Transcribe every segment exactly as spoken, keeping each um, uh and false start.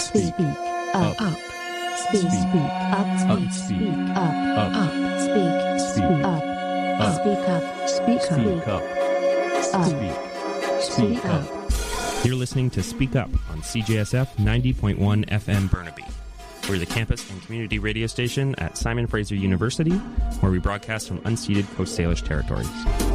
Speak. Up. Up. Speak. Speak. Up. Speak. Speak. Up. Up. Up. Speak. Speak. Up. Up. Speak up. Speak up. Speak up. Up. Speak. Speak up. You're listening to Speak Up on C J S F ninety point one F M Burnaby. We're the campus and community radio station at Simon Fraser University, where we broadcast from unceded Coast Salish territories.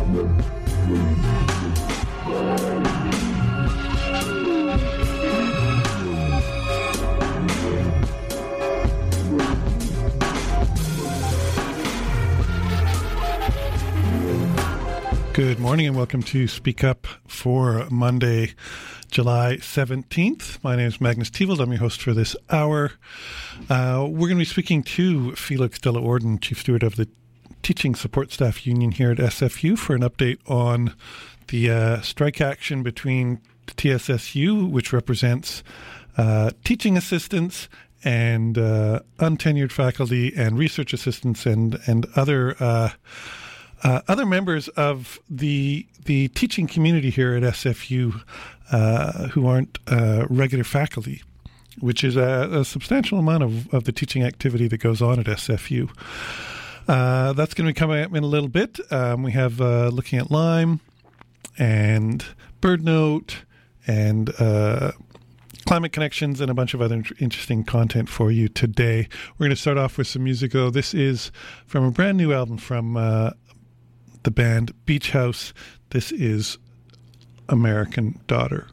Good morning and welcome to Speak Up for Monday, July seventeenth. My name is Magnus Tievald. I'm your host for this hour. Uh, we're going to be speaking to Felix de la Orden, Chief Steward of the Teaching Support Staff Union here at S F U, for an update on the uh, strike action between the T S S U, which represents uh, teaching assistants and uh, untenured faculty and research assistants and, and other uh Uh, other members of the the teaching community here at S F U uh, who aren't uh, regular faculty, which is a, a substantial amount of, of the teaching activity that goes on at S F U. Uh, that's going to be coming up in a little bit. Um, we have uh, looking at Lyme and BirdNote and uh, Climate Connections and a bunch of other interesting content for you today. We're going to start off with some music, though. This is from a brand new album from uh, the band Beach House. This is American Daughter.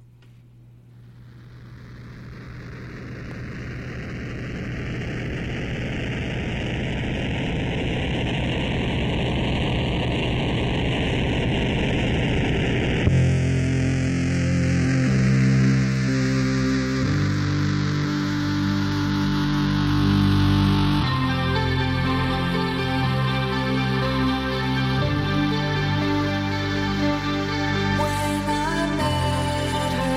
When I met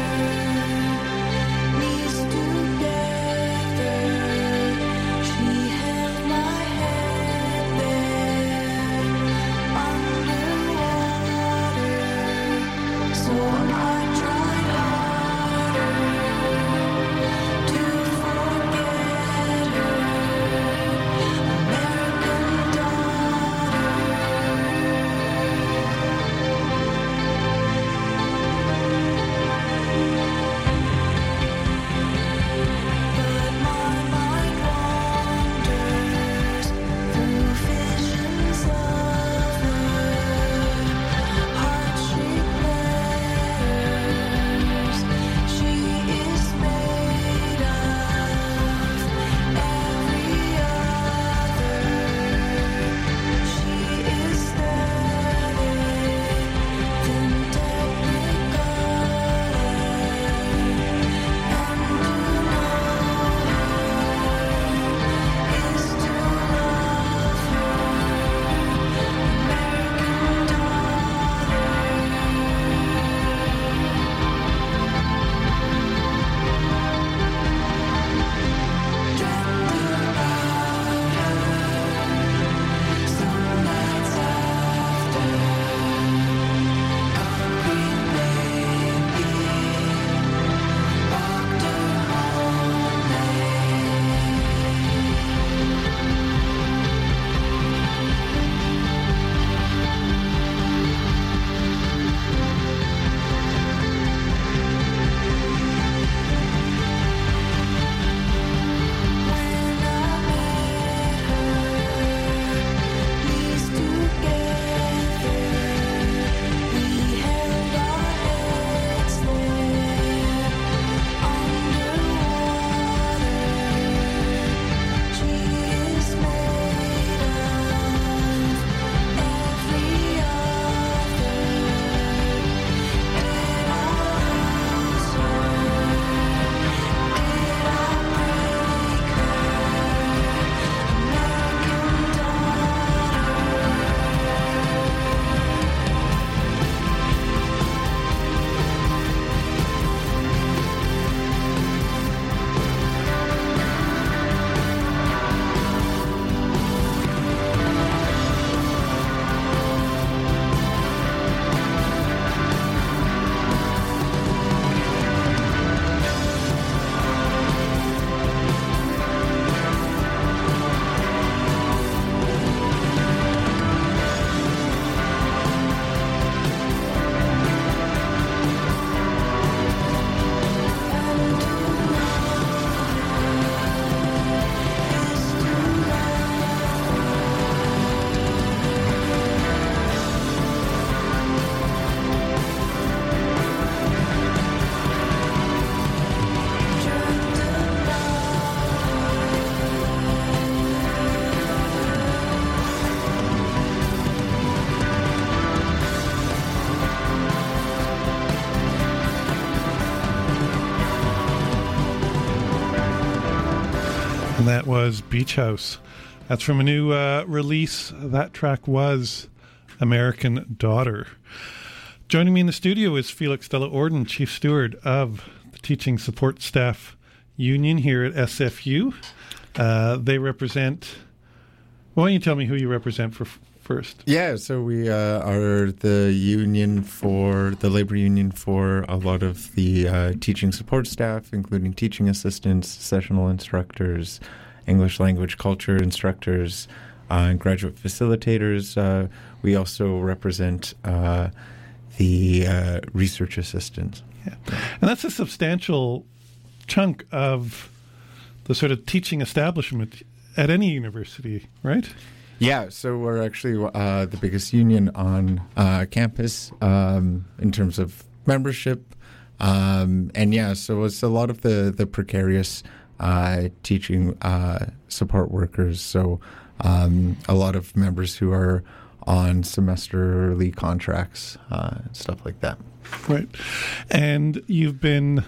And that was Beach House. That's from a new uh, release. That track was American Daughter. Joining me in the studio is Felix Della Orden, Chief Steward of the Teaching Support Staff Union here at S F U. Uh, they represent... Why don't you tell me who you represent for first? Yeah, so we uh, are the union for, the labor union for a lot of the uh, teaching support staff, including teaching assistants, sessional instructors, English language culture instructors, uh, and graduate facilitators. Uh, we also represent uh, the uh, research assistants. Yeah. And that's a substantial chunk of the sort of teaching establishment at any university, right? Yeah, so we're actually uh, the biggest union on uh, campus um, in terms of membership. Um, and yeah, so it's a lot of the, the precarious uh, teaching uh, support workers. So um, a lot of members who are on semesterly contracts, uh, stuff like that. Right. And you've been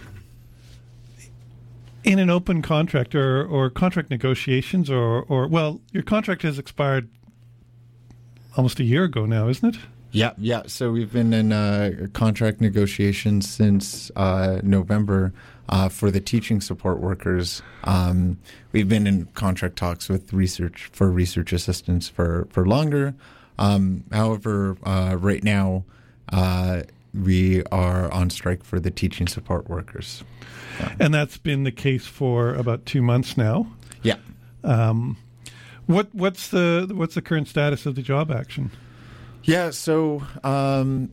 in an open contract or, or contract negotiations or, or, well, your contract has expired almost a year ago now, isn't it? Yeah, yeah. So we've been in uh, contract negotiations since uh, November uh, for the teaching support workers. Um, we've been in contract talks with research for research assistants for, for longer. Um, however, uh, right now uh, we are on strike for the teaching support workers. Yeah. And that's been the case for about two months now. Yeah. Um, what what's the what's the current status of the job action? Yeah. So um,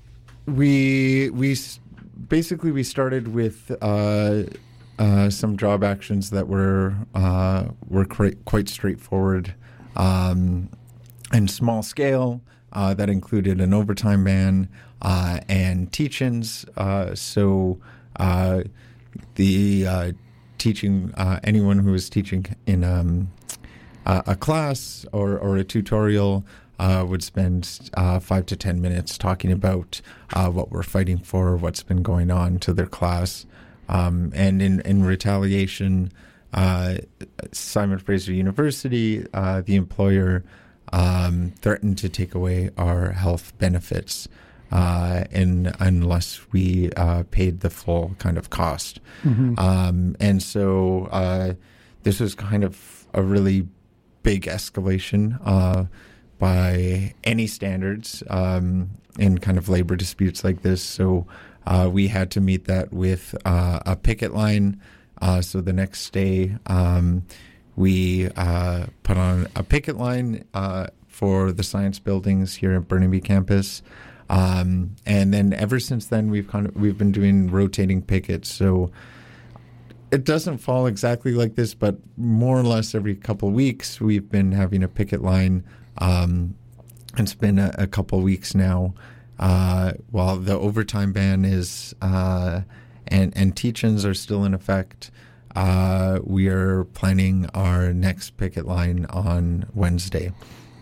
we we basically we started with uh, uh, some job actions that were uh, were quite, quite straightforward um, and small scale. Uh, that included an overtime ban uh, and teach-ins. Uh, so. Uh, The uh, teaching, uh, anyone who is teaching in um, uh, a class or, or a tutorial uh, would spend uh, five to ten minutes talking about uh, what we're fighting for, what's been going on to their class. Um, and in, in retaliation, uh, Simon Fraser University, uh, the employer, um, threatened to take away our health benefits. Uh, and unless we uh, paid the full kind of cost. Mm-hmm. Um, and so uh, this was kind of a really big escalation uh, by any standards um, in kind of labor disputes like this. So uh, we had to meet that with uh, a picket line. Uh, so the next day um, we uh, put on a picket line uh, for the science buildings here at Burnaby campus. Um, and then ever since then, we've kind of we've been doing rotating pickets. So it doesn't fall exactly like this, but more or less every couple of weeks, we've been having a picket line. Um, it's been a, a couple of weeks now. Uh, while the overtime ban is uh, and and teach-ins are still in effect, uh, we are planning our next picket line on Wednesday.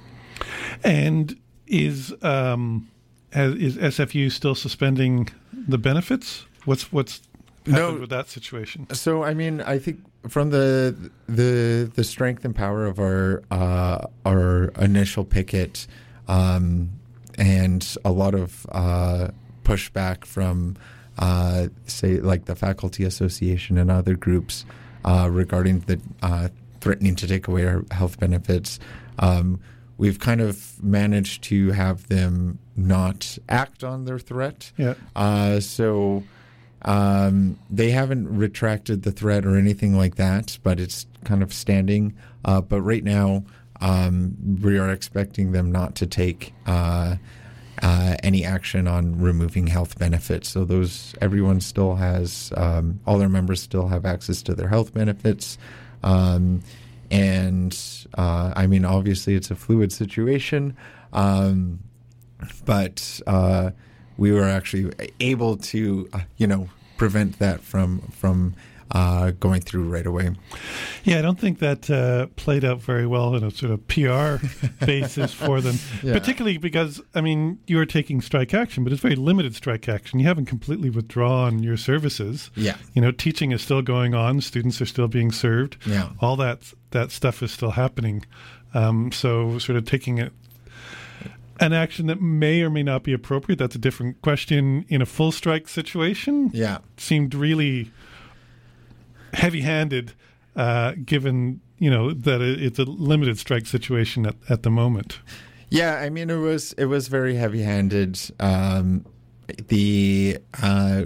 And is um Has, is S F U still suspending the benefits? What's what's happened no, with that situation? So, I mean, I think from the the the strength and power of our uh, our initial picket, um, and a lot of uh, pushback from, uh, say, like the Faculty Association and other groups uh, regarding the uh, threatening to take away our health benefits. Um, We've kind of managed to have them not act on their threat. Yeah. Uh, so um, they haven't retracted the threat or anything like that, but it's kind of standing. Uh, but right now, um, we are expecting them not to take uh, uh, any action on removing health benefits. So those everyone still has, um, all their members still have access to their health benefits. Um, And, uh, I mean, obviously it's a fluid situation, um, but uh, we were actually able to, uh, you know, prevent that from from uh, going through right away. Yeah, I don't think that uh, played out very well in a sort of P R basis for them, yeah. Particularly because, I mean, you are taking strike action, but it's very limited strike action. You haven't completely withdrawn your services. Yeah. You know, teaching is still going on. Students are still being served. Yeah. All that that stuff is still happening. Um, so sort of taking it, an action that may or may not be appropriate, that's a different question. In a full strike situation, yeah, seemed really heavy-handed, uh, given, you know, that it's a limited strike situation at, at the moment. Yeah, I mean, it was it was very heavy-handed. Um, the uh,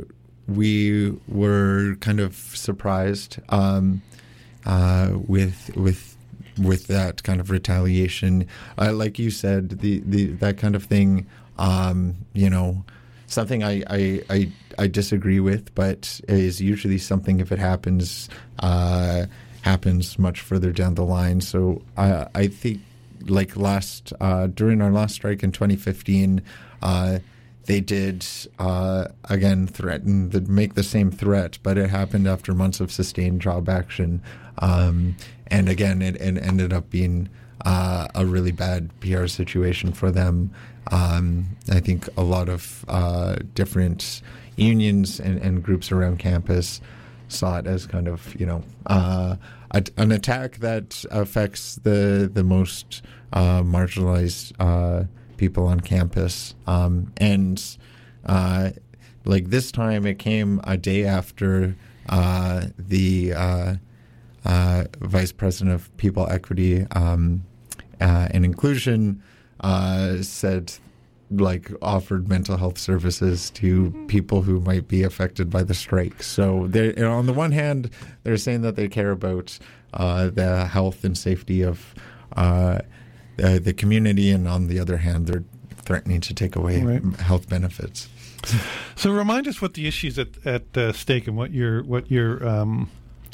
we were kind of surprised um, uh, with with with that kind of retaliation. Uh, like you said, the, the that kind of thing. Um, you know. Something I, I, I, I disagree with, but is usually something, if it happens, uh, happens much further down the line. So I, I think, like last uh, during our last strike in twenty fifteen, uh, they did uh, again threaten to make the same threat, but it happened after months of sustained job action, um, and again, it, it ended up being uh, a really bad P R situation for them. Um, I think a lot of uh, different unions and, and groups around campus saw it as kind of, you know, uh, a, an attack that affects the the most uh, marginalized uh, people on campus. Um, and uh, like this time, it came a day after uh, the uh, uh, Vice President of People Equity um, uh, and Inclusion Uh, said, like, offered mental health services to people who might be affected by the strike. So, they, you know, on the one hand, they're saying that they care about uh, the health and safety of uh, the, the community, and on the other hand, they're threatening to take away right. health benefits. So, remind us what the issues at at uh, stake and what you're what you're um,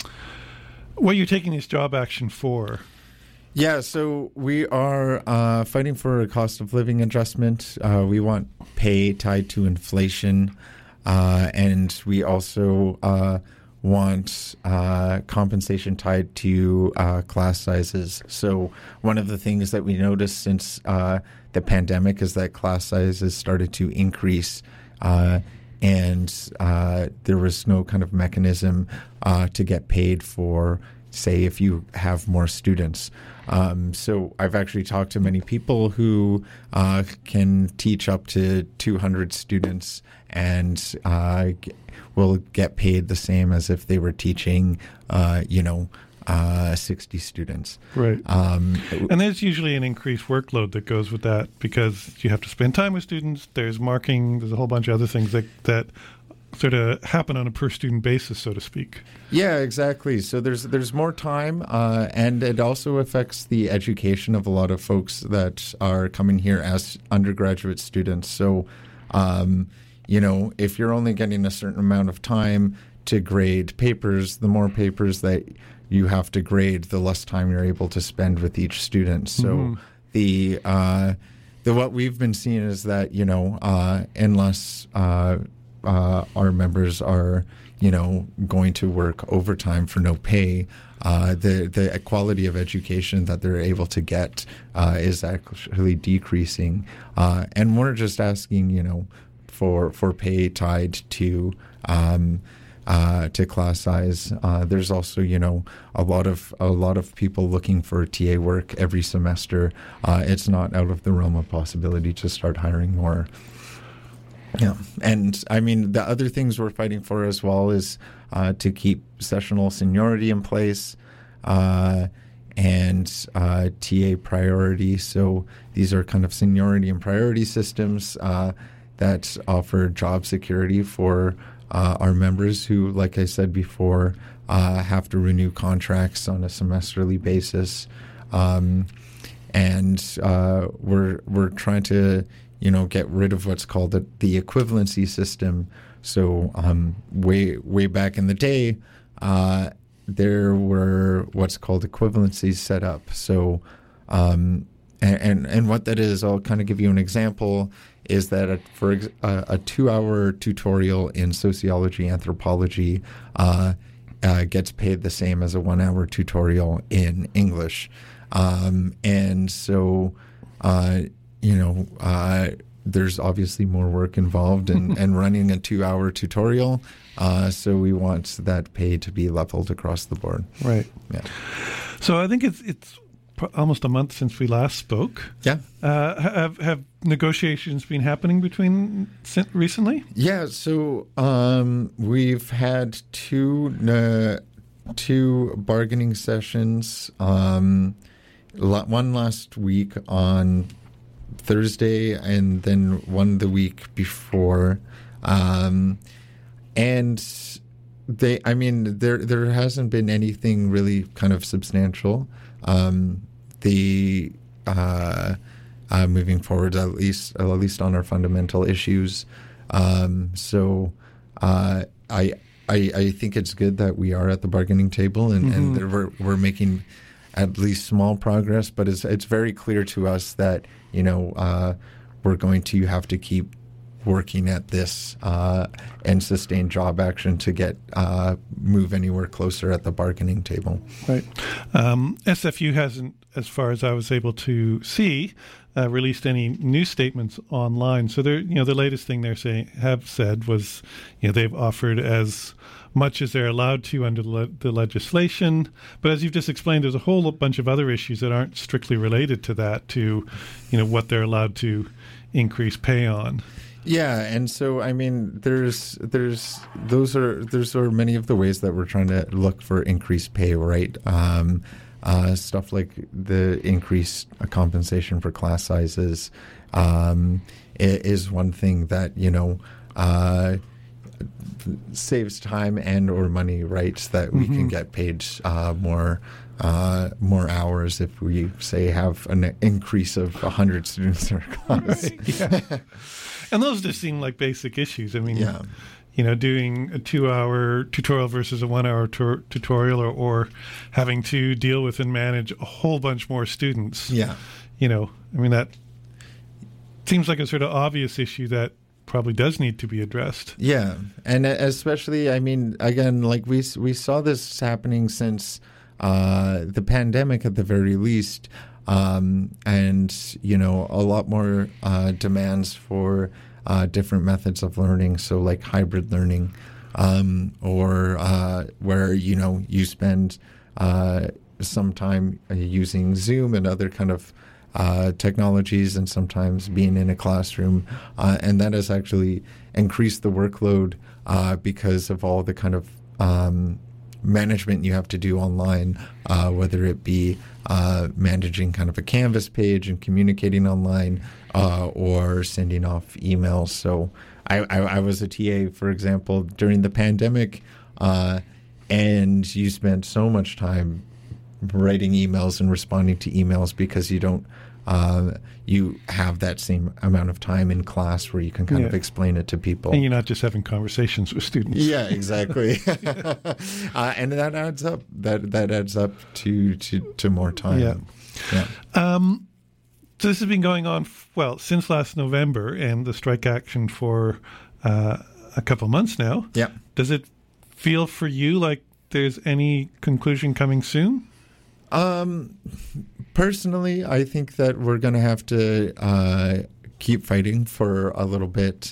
what you're taking this job action for. Yeah, so we are uh, fighting for a cost of living adjustment. Uh, we want pay tied to inflation, uh, and we also uh, want uh, compensation tied to uh, class sizes. So one of the things that we noticed since uh, the pandemic is that class sizes started to increase, uh, and uh, there was no kind of mechanism uh, to get paid for, say, if you have more students. Um, so I've actually talked to many people who uh, can teach up to two hundred students and uh, will get paid the same as if they were teaching, uh, you know, uh, sixty students. Right. Um, and there's usually an increased workload that goes with that because you have to spend time with students. There's marking. There's a whole bunch of other things that that sort of happen on a per student basis, so to speak. Yeah, exactly. So there's there's more time, uh, and it also affects the education of a lot of folks that are coming here as undergraduate students. So, um, you know, if you're only getting a certain amount of time to grade papers, the more papers that you have to grade, the less time you're able to spend with each student. So mm-hmm. the uh, the what we've been seeing is that, you know, uh, unless uh, Uh, our members are, you know, going to work overtime for no pay, uh, the the quality of education that they're able to get uh, is actually decreasing. Uh, and we're just asking, you know, for for pay tied to um, uh, to class size. Uh, there's also, you know, a lot of a lot of people looking for T A work every semester. Uh, it's not out of the realm of possibility to start hiring more. Yeah, and I mean, the other things we're fighting for as well is uh, to keep sessional seniority in place uh, and uh, T A priority. So these are kind of seniority and priority systems uh, that offer job security for uh, our members who, like I said before, uh, have to renew contracts on a semesterly basis. Um, and uh, we're we're trying to, you know, get rid of what's called the, the equivalency system. So um, way way back in the day, uh, there were what's called equivalencies set up. So um, and, and and what that is, I'll kind of give you an example. Is that a, for ex- a, a two-hour tutorial in sociology anthropology uh, uh, gets paid the same as a one-hour tutorial in English. Um, and so, uh, you know, uh, there's obviously more work involved in, in running a two-hour tutorial. Uh, so we want that pay to be leveled across the board. Right. Yeah. So I think it's it's almost a month since we last spoke. Yeah. Uh, have have negotiations been happening between recently? Yeah. So um, we've had two uh, two bargaining sessions. Um, one last week on Thursday, and then one the week before. Um, and they, I mean, there there hasn't been anything really kind of substantial. Um, the uh, uh, moving forward, at least at least on our fundamental issues. Um, so uh, I, I I think it's good that we are at the bargaining table, and, mm-hmm. and that we're we're making at least small progress. But it's it's very clear to us that you know uh, we're going to have to keep working at this uh, and sustain job action to get uh, move anywhere closer at the bargaining table. Right. Um, S F U hasn't, as far as I was able to see, uh, released any new statements online. So they're, you know, the latest thing they're saying have said was, you know, they've offered as much as they're allowed to under the, le- the legislation. But as you've just explained, there's a whole bunch of other issues that aren't strictly related to that, to, you know, what they're allowed to increase pay on. Yeah, and so I mean, there's there's those are those are many of the ways that we're trying to look for increased pay, right? Um, uh, stuff like the increased compensation for class sizes um, is one thing that you know uh, saves time and or money, right? That we mm-hmm. can get paid uh, more. Uh, more hours if we say have an increase of one hundred students in our class. Right. Yeah. And those just seem like basic issues. I mean, yeah. you know, doing a two-hour tutorial versus a one-hour tu- tutorial or, or having to deal with and manage a whole bunch more students. Yeah. You know, I mean, that seems like a sort of obvious issue that probably does need to be addressed. Yeah. And especially, I mean, again, like we we saw this happening since Uh, the pandemic at the very least, um, and, you know, a lot more uh, demands for uh, different methods of learning, so like hybrid learning, um, or uh, where, you know, you spend uh, some time using Zoom and other kind of uh, technologies and sometimes being in a classroom, uh, and that has actually increased the workload uh, because of all the kind of um management you have to do online, uh, whether it be uh, managing kind of a Canvas page and communicating online uh, or sending off emails. So I, I, I was a T A, for example, during the pandemic, uh, and you spent so much time writing emails and responding to emails because you don't Uh, you have that same amount of time in class where you can kind yeah. of explain it to people. And you're not just having conversations with students. Yeah, exactly. uh, and that adds up. That that adds up to, to, to more time. Yeah. yeah. Um, so this has been going on, well, since last November, and the strike action for uh, a couple months now. Yeah. Does it feel for you like there's any conclusion coming soon? Um, personally, I think that we're going to have to uh, keep fighting for a little bit.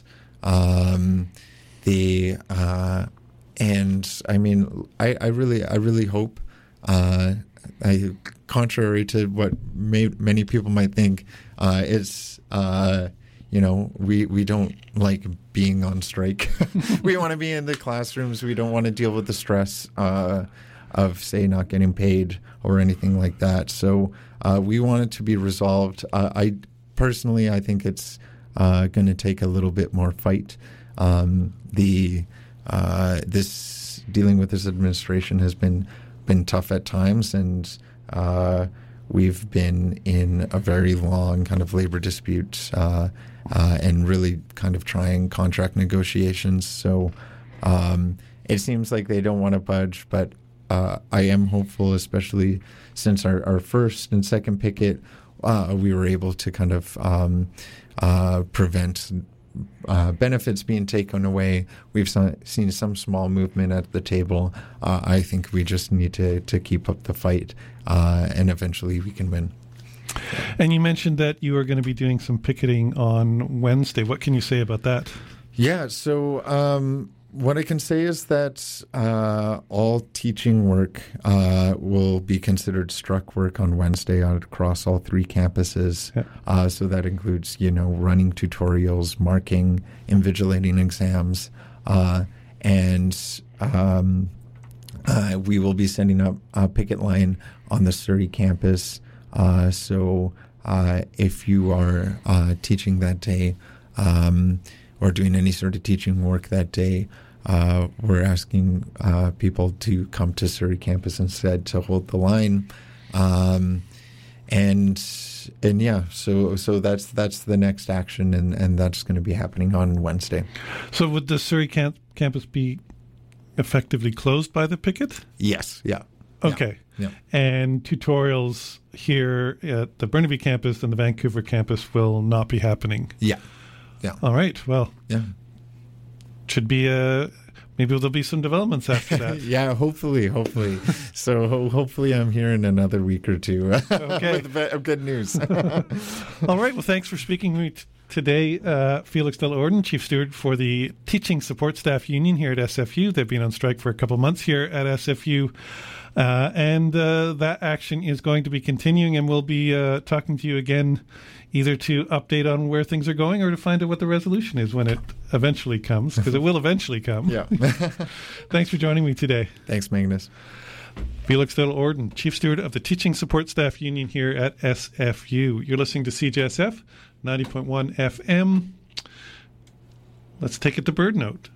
Um, the uh, and I mean, I, I really, I really hope. Uh, I, contrary to what may, many people might think, uh, it's uh, you know we we don't like being on strike. We want to be in the classrooms. We don't want to deal with the stress Uh, of, say, not getting paid or anything like that. So uh, we want it to be resolved. Uh, I personally, I think it's uh, going to take a little bit more fight. Um, the uh, this dealing with this administration has been been tough at times, and uh, we've been in a very long kind of labor dispute uh, uh, and really kind of trying contract negotiations. So um, it seems like they don't want to budge, but Uh, I am hopeful, especially since our, our first and second picket, uh, we were able to kind of um, uh, prevent uh, benefits being taken away. We've so, seen some small movement at the table. Uh, I think we just need to, to keep up the fight, uh, and eventually we can win. And you mentioned that you are going to be doing some picketing on Wednesday. What can you say about that? Yeah, so um, what I can say is that uh, all teaching work uh, will be considered struck work on Wednesday across all three campuses. Yeah. Uh, so that includes, you know, running tutorials, marking, invigilating exams, uh, and um, uh, we will be sending up a picket line on the Surrey campus. Uh, so uh, if you are uh, teaching that day um, or doing any sort of teaching work that day, uh, we're asking uh, people to come to Surrey campus instead to hold the line. Um, and and yeah, so so that's that's the next action, and, and that's going to be happening on Wednesday. So would the Surrey camp- campus be effectively closed by the picket? Yes, yeah. Okay. Yeah. And tutorials here at the Burnaby campus and the Vancouver campus will not be happening. Yeah. Yeah. All right. Well, yeah. Should be a maybe there'll be some developments after that. Yeah, hopefully, hopefully. So ho- hopefully I'm here in another week or two okay. with be- good news. All right. Well, thanks for speaking to me t- today, uh, Felix de la Orden, Chief Steward for the Teaching Support Staff Union here at S F U. They've been on strike for a couple months here at S F U. Uh, and uh, that action is going to be continuing, and we'll be uh, talking to you again either to update on where things are going or to find out what the resolution is when it eventually comes, because it will eventually come. Yeah. Thanks for joining me today. Thanks, Magnus. Felix de la Orden, Chief Steward of the Teaching Support Staff Union here at S F U. You're listening to C J S F, ninety point one F M. Let's take it to Bird Note.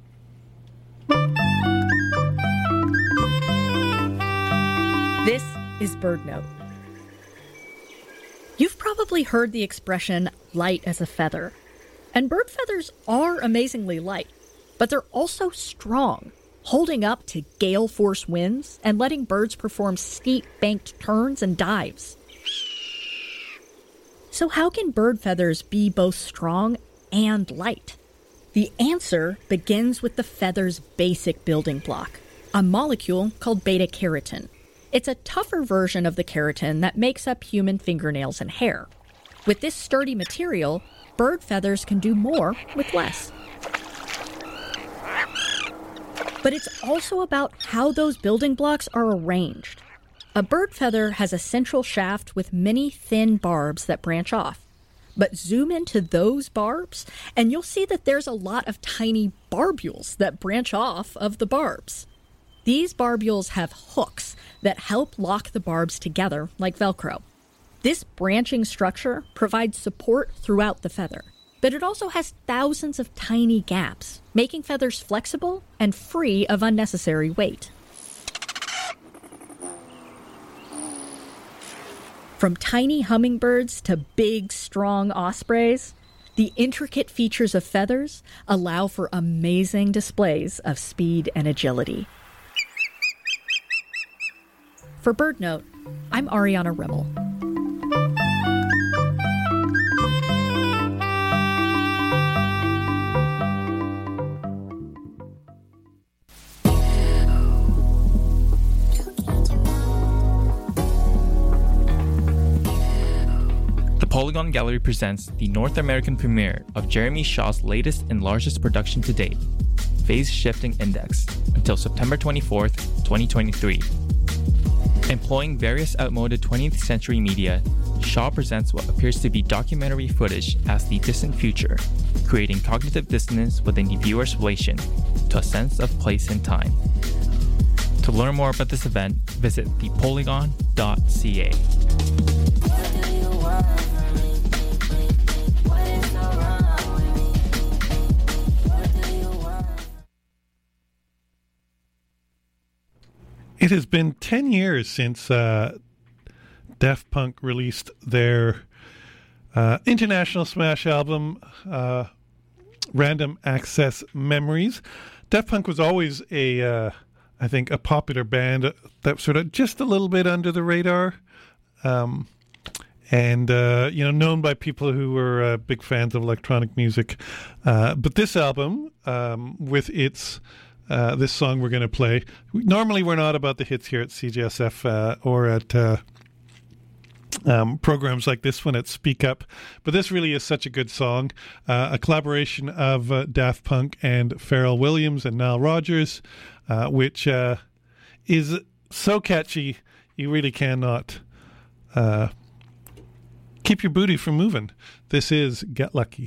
This is Bird Note. You've probably heard the expression light as a feather. And bird feathers are amazingly light, but they're also strong, holding up to gale force winds and letting birds perform steep banked turns and dives. So how can bird feathers be both strong and light? The answer begins with the feather's basic building block, a molecule called beta-keratin. It's a tougher version of the keratin that makes up human fingernails and hair. With this sturdy material, bird feathers can do more with less. But it's also about how those building blocks are arranged. A bird feather has a central shaft with many thin barbs that branch off. But zoom into those barbs, and you'll see that there's a lot of tiny barbules that branch off of the barbs. These barbules have hooks that help lock the barbs together like Velcro. This branching structure provides support throughout the feather, but it also has thousands of tiny gaps, making feathers flexible and free of unnecessary weight. From tiny hummingbirds to big, strong ospreys, the intricate features of feathers allow for amazing displays of speed and agility. For Bird Note, I'm Ariana Rimmel. The Polygon Gallery presents the North American premiere of Jeremy Shaw's latest and largest production to date, Phase Shifting Index, until September twenty-fourth, twenty twenty-three. Employing various outmoded twentieth century media, Shaw presents what appears to be documentary footage as the distant future, creating cognitive dissonance within the viewer's relation to a sense of place and time. To learn more about this event, visit the polygon dot c a. It has been ten years since uh, Daft Punk released their uh, international smash album, uh, Random Access Memories. Daft Punk was always a, uh, I think, a popular band that sort of just a little bit under the radar. Um, and uh, you know, known by people who were uh, big fans of electronic music. Uh, but this album, um, with its uh, this song we're going to play, normally we're not about the hits here at C J S F uh, or at uh, um, programs like this one at Speak Up, but this really is such a good song. Uh, a collaboration of uh, Daft Punk and Pharrell Williams and Nile Rodgers, uh, which uh, is so catchy you really cannot uh, keep your booty from moving. This is Get Lucky.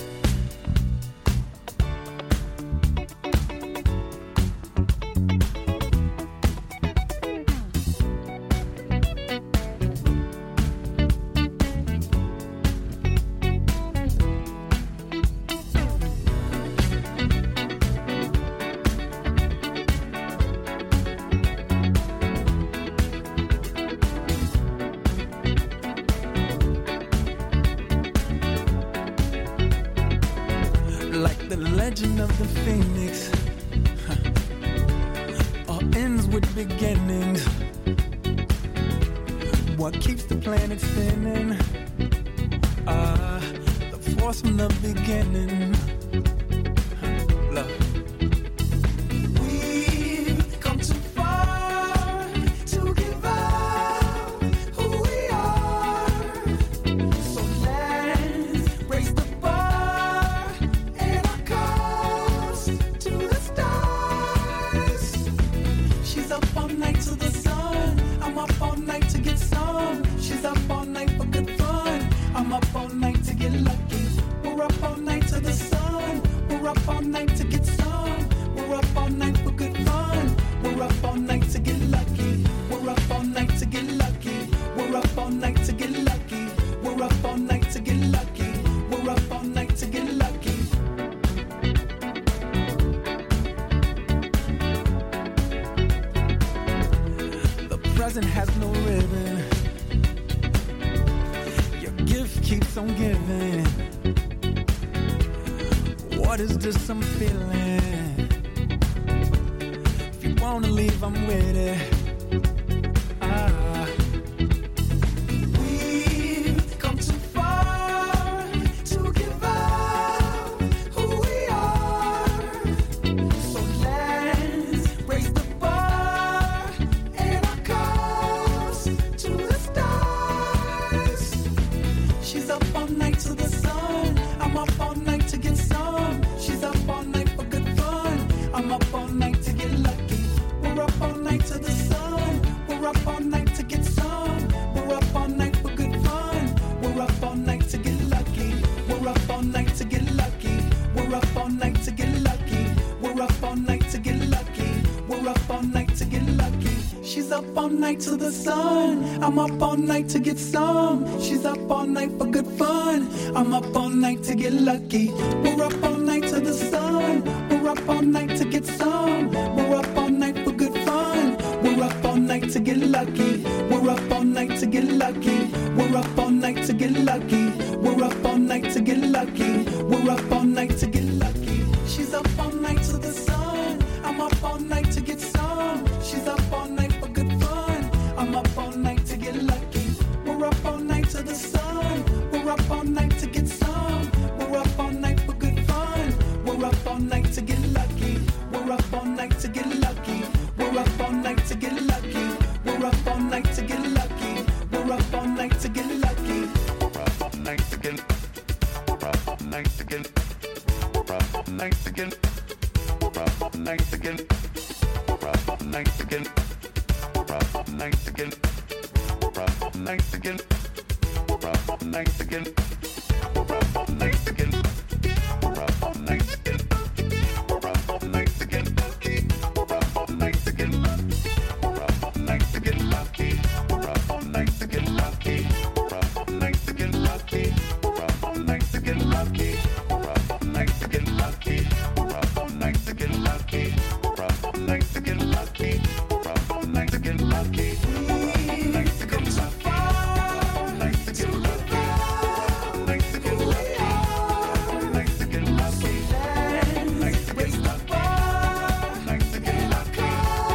To the sun, I'm up all night to get some. She's up all night for good fun. I'm up all night to get lucky. We're up all night to the sun. We're up all night to get some. We're up all night for good fun. We're up all night to get lucky. We're up all night to get lucky. We're up all night to get lucky. We're up all night to get lucky. We're up all night to get lucky. She's up all night to the sun. I'm up all night to get some. She's up all night for good fun. I'm up all night to get lucky. We're up all night to the sun. We're up all night to get some. We're up all night for good fun. We're up all night to get lucky. We're up all night to get lucky. We're up all night to get lucky. We're up all night to get lucky. We're up all night to get lucky. We're up all night to get. We're up all night to get. We're up all night to get. We're up all night to get. We're up all night to get. We're up all night to get. We're up all night to get. We're up all night to get. We're up all night to get. We're up all night to get. We're up all night to get. We're up all night to get. We're up all night to get lucky. We're up all night to get lucky. We're up all night to get lucky. We're up all night to get lucky. We're up all night to get lucky. We're up all night to get lucky. We're up all night to get lucky. We're up all night to get lucky.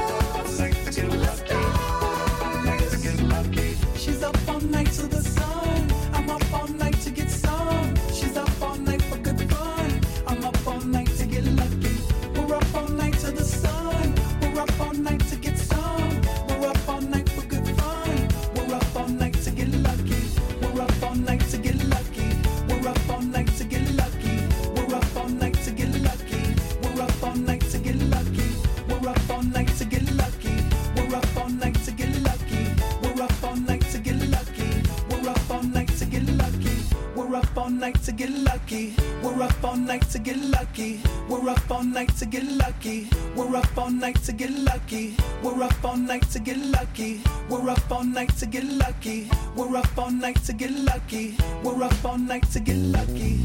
She's up all night to the sun. night to get lucky. We're up all night to get lucky. We're up all night to get lucky. We're up all night to get lucky. We're up all night to get lucky. We're up all night to get lucky. We're up all night to get lucky. We're up all night to get lucky.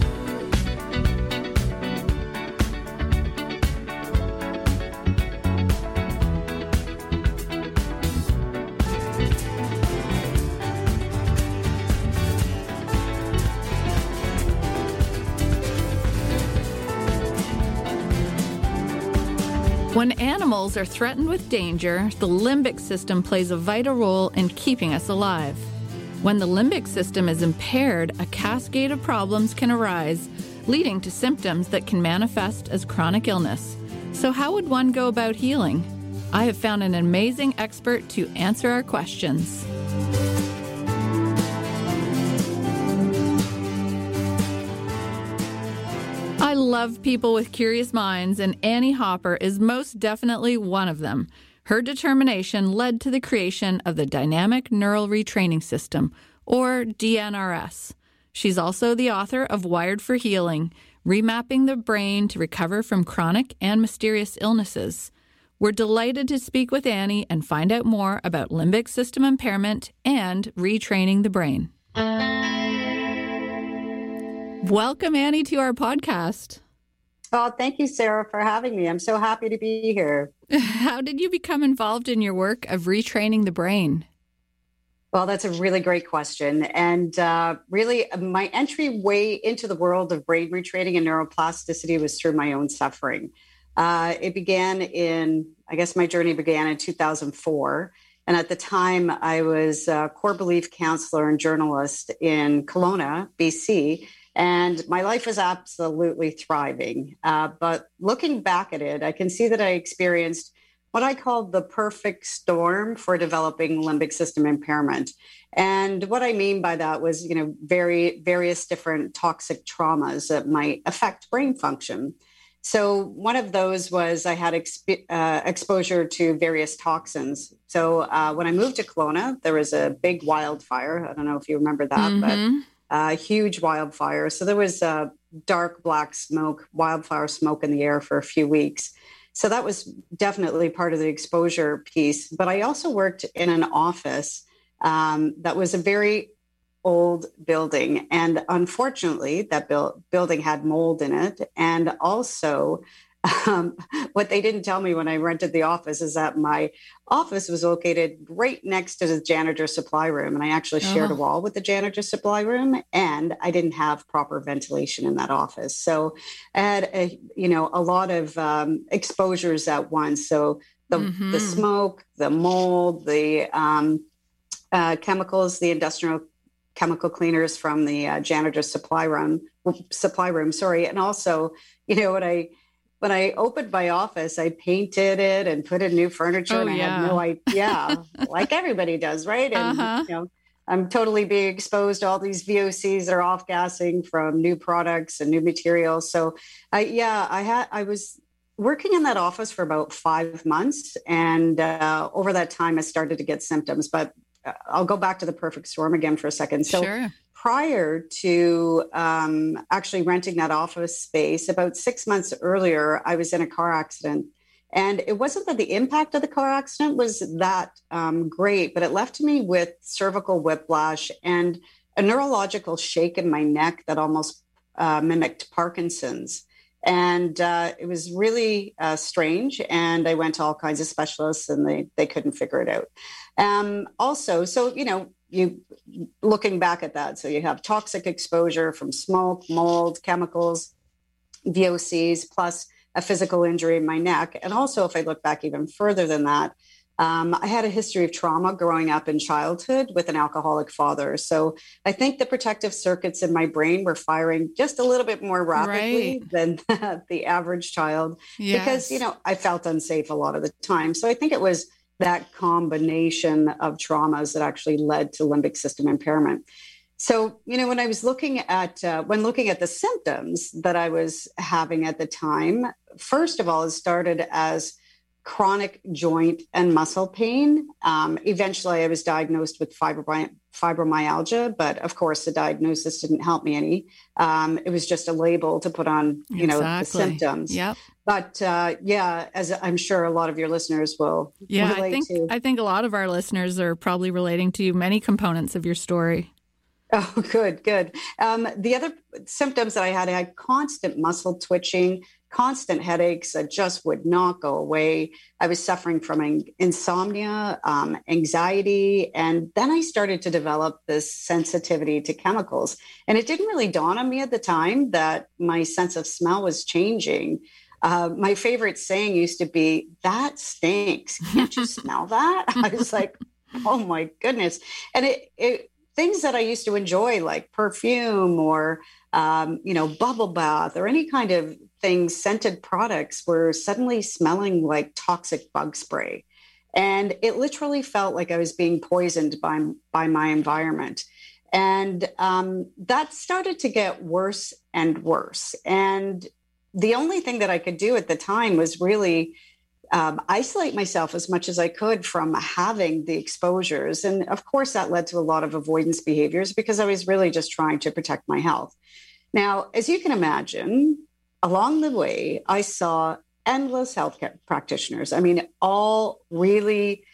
When animals are threatened with danger, the limbic system plays a vital role in keeping us alive. When the limbic system is impaired, a cascade of problems can arise, leading to symptoms that can manifest as chronic illness. So how would one go about healing? I have found an amazing expert to answer our questions. I love people with curious minds, and Annie Hopper is most definitely one of them. Her determination led to the creation of the Dynamic Neural Retraining System, or D N R S. She's also the author of Wired for Healing, Remapping the Brain to Recover from Chronic and Mysterious Illnesses. We're delighted to speak with Annie and find out more about limbic system impairment and retraining the brain. Welcome, Annie, to our podcast. Oh, thank you, Sarah, for having me. I'm so happy to be here. How did you become involved in your work of retraining the brain? Well, that's a really great question. And uh, really, my entryway into the world of brain retraining and neuroplasticity was through my own suffering. Uh, it began in, I guess my journey began in two thousand four. And at the time, I was a core belief counselor and journalist in Kelowna, B C, and my life was absolutely thriving. Uh, but looking back at it, I can see that I experienced what I called the perfect storm for developing limbic system impairment. And what I mean by that was, you know, very various different toxic traumas that might affect brain function. So one of those was I had exp- uh, exposure to various toxins. So uh, when I moved to Kelowna, there was a big wildfire. I don't know if you remember that, mm-hmm. but a uh, huge wildfire. So there was uh, dark black smoke, wildfire smoke in the air for a few weeks. So that was definitely part of the exposure piece. But I also worked in an office um, that was a very old building. And unfortunately, that bu- building had mold in it. And also, um, what they didn't tell me when I rented the office is that my office was located right next to the janitor supply room. And I actually shared oh. a wall with the janitor supply room, and I didn't have proper ventilation in that office. So I had, a, you know, a lot of um, exposures at once. So the, mm-hmm. the smoke, the mold, the um, uh, chemicals, the industrial chemical cleaners from the uh, janitor supply room, supply room, sorry. And also, you know, when I, When I opened my office, I painted it and put in new furniture, oh, and I yeah. had no idea, like everybody does, right? And uh-huh. you know, I'm totally being exposed to all these V O Cs that are off-gassing from new products and new materials. So, I, yeah, I had I was working in that office for about five months, and uh, over that time, I started to get symptoms. But I'll go back to the perfect storm again for a second. So. Sure. Prior to um, actually renting that office space, about six months earlier, I was in a car accident. And it wasn't that the impact of the car accident was that um, great, but it left me with cervical whiplash and a neurological shake in my neck that almost uh, mimicked Parkinson's. And uh, it was really uh, strange. And I went to all kinds of specialists, and they, they couldn't figure it out. Um, also, so, you know, you looking back at that, so you have toxic exposure from smoke, mold, chemicals, V O Cs, plus a physical injury in my neck. And also, if I look back even further than that, um, I had a history of trauma growing up in childhood with an alcoholic father. So I think the protective circuits in my brain were firing just a little bit more rapidly right. than the average child, yes. because, you know, I felt unsafe a lot of the time. So I think it was that combination of traumas that actually led to limbic system impairment. So, you know, when I was looking at, uh, when looking at the symptoms that I was having at the time, first of all, it started as chronic joint and muscle pain. Um, eventually, I was diagnosed with fibromyalgia, fibromyalgia, but of course the diagnosis didn't help me any. Um, it was just a label to put on, you know, exactly. the symptoms. Yep. But uh, yeah, as I'm sure a lot of your listeners will yeah, relate I think to. I think a lot of our listeners are probably relating to many components of your story. Oh, good, good. Um, the other symptoms that I had, I had constant muscle twitching, constant headaches that just would not go away. I was suffering from insomnia, um, anxiety, and then I started to develop this sensitivity to chemicals. And it didn't really dawn on me at the time that my sense of smell was changing. Uh, my favorite saying used to be, "That stinks. Can't you smell that?" I was like, oh my goodness. And it, it things that I used to enjoy, like perfume or, um, you know, bubble bath or any kind of things, scented products, were suddenly smelling like toxic bug spray. And it literally felt like I was being poisoned by, by my environment. And um, that started to get worse and worse. And the only thing that I could do at the time was really um, isolate myself as much as I could from having the exposures. And of course, that led to a lot of avoidance behaviors because I was really just trying to protect my health. Now, as you can imagine, along the way, I saw endless healthcare practitioners. I mean, all really